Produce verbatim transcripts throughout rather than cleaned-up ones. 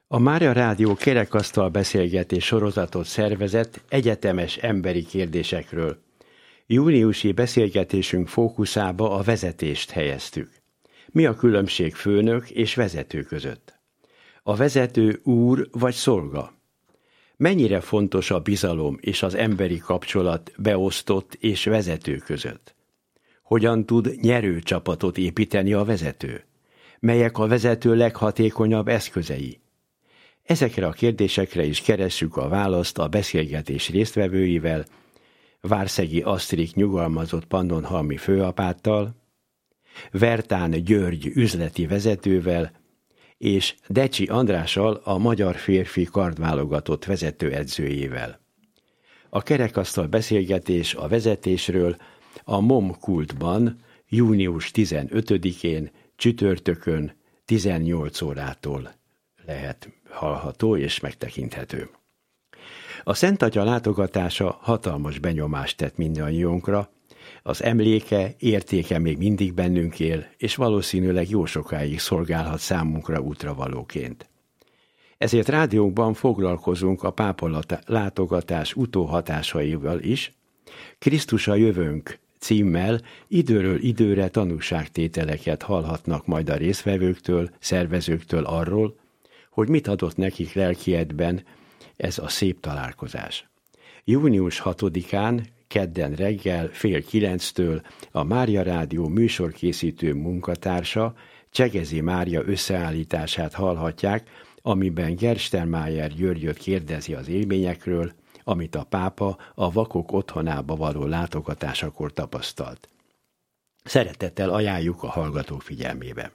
A Mária Rádió kerekasztal beszélgetés sorozatot szervezett egyetemes emberi kérdésekről. Júniusi beszélgetésünk fókuszába a vezetést helyeztük. Mi a különbség főnök és vezető között? A vezető úr vagy szolga? Mennyire fontos a bizalom és az emberi kapcsolat beosztott és vezető között? Hogyan tud nyerő csapatot építeni a vezető? Melyek a vezető leghatékonyabb eszközei? Ezekre a kérdésekre is keressük a választ a beszélgetés résztvevőivel, Várszegi Asztrik nyugalmazott pannonhalmi főapáttal, Vertán György üzleti vezetővel, és Decsi Andrással, a magyar férfi kardválogatott vezetőedzőjével. A kerekasztal beszélgetés a vezetésről a MOM Kultban június tizenötödikén csütörtökön tizennyolc órától lehet hallható és megtekinthető. A Szent Atya látogatása hatalmas benyomást tett mindannyiunkra, az emléke, értéke még mindig bennünk él, és valószínűleg jó sokáig szolgálhat számunkra útravalóként. Ezért rádiónkban foglalkozunk a pápa látogatás utóhatásaival is. Krisztus a jövőnk címmel időről időre tanúságtételeket hallhatnak majd a résztvevőktől, szervezőktől arról, hogy mit adott nekik lelkiedben ez a szép találkozás. június hatodikán, kedden reggel fél kilenctől a Mária Rádió műsorkészítő munkatársa Csegezi Mária összeállítását hallhatják, amiben Gerstenmájer Györgyöt kérdezi az élményekről, amit a pápa a vakok otthonába való látogatásakor tapasztalt. Szeretettel ajánljuk a hallgatók figyelmébe.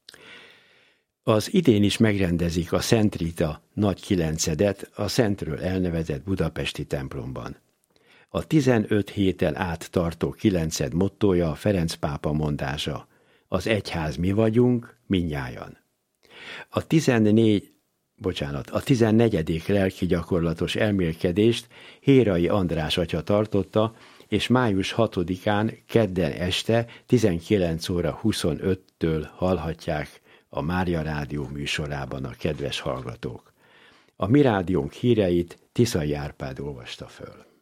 Az idén is megrendezik a Szent Rita nagy kilencedet a Szentről elnevezett budapesti templomban. A tizenöt héten át tartó kilenced mottója a Ferenc pápa mondása: az egyház mi vagyunk, mindnyájan. A tizennégy, bocsánat, a tizennegyedik lelki gyakorlatos elmélkedést Hérai András atya tartotta, és május hatodikán kedden este tizenkilenc óra huszonöttől hallhatják a Mária Rádió műsorában a kedves hallgatók. A mi rádiónk híreit Tiszai Árpád olvasta föl.